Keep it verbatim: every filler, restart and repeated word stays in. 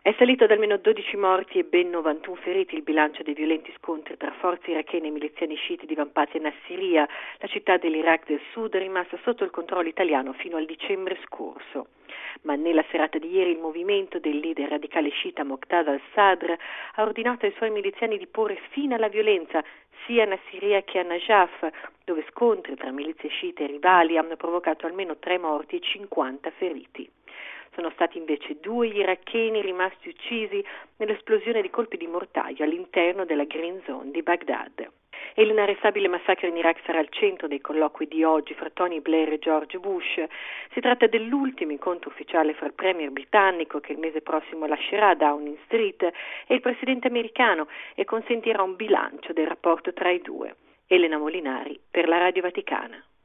È salito ad almeno dodici morti e ben novantuno feriti il bilancio dei violenti scontri tra forze irachene e miliziani sciiti divampati a Nassiriya, la città dell'Iraq del Sud rimasta sotto il controllo italiano fino al dicembre scorso. Ma nella serata di ieri il movimento del leader radicale sciita Moqtada al-Sadr ha ordinato ai suoi miliziani di porre fine alla violenza sia a Nassiriya che a Najaf, dove scontri tra milizie sciite e rivali hanno provocato almeno tre morti e cinquanta feriti. Sono stati invece due iracheni rimasti uccisi nell'esplosione di colpi di mortaio all'interno della Green Zone di Baghdad. E l'inarrestabile massacro in Iraq sarà al centro dei colloqui di oggi fra Tony Blair e George Bush. Si tratta dell'ultimo incontro ufficiale fra il premier britannico, che il mese prossimo lascerà Downing Street, e il presidente americano, e consentirà un bilancio del rapporto tra i due. Elena Molinari per la Radio Vaticana.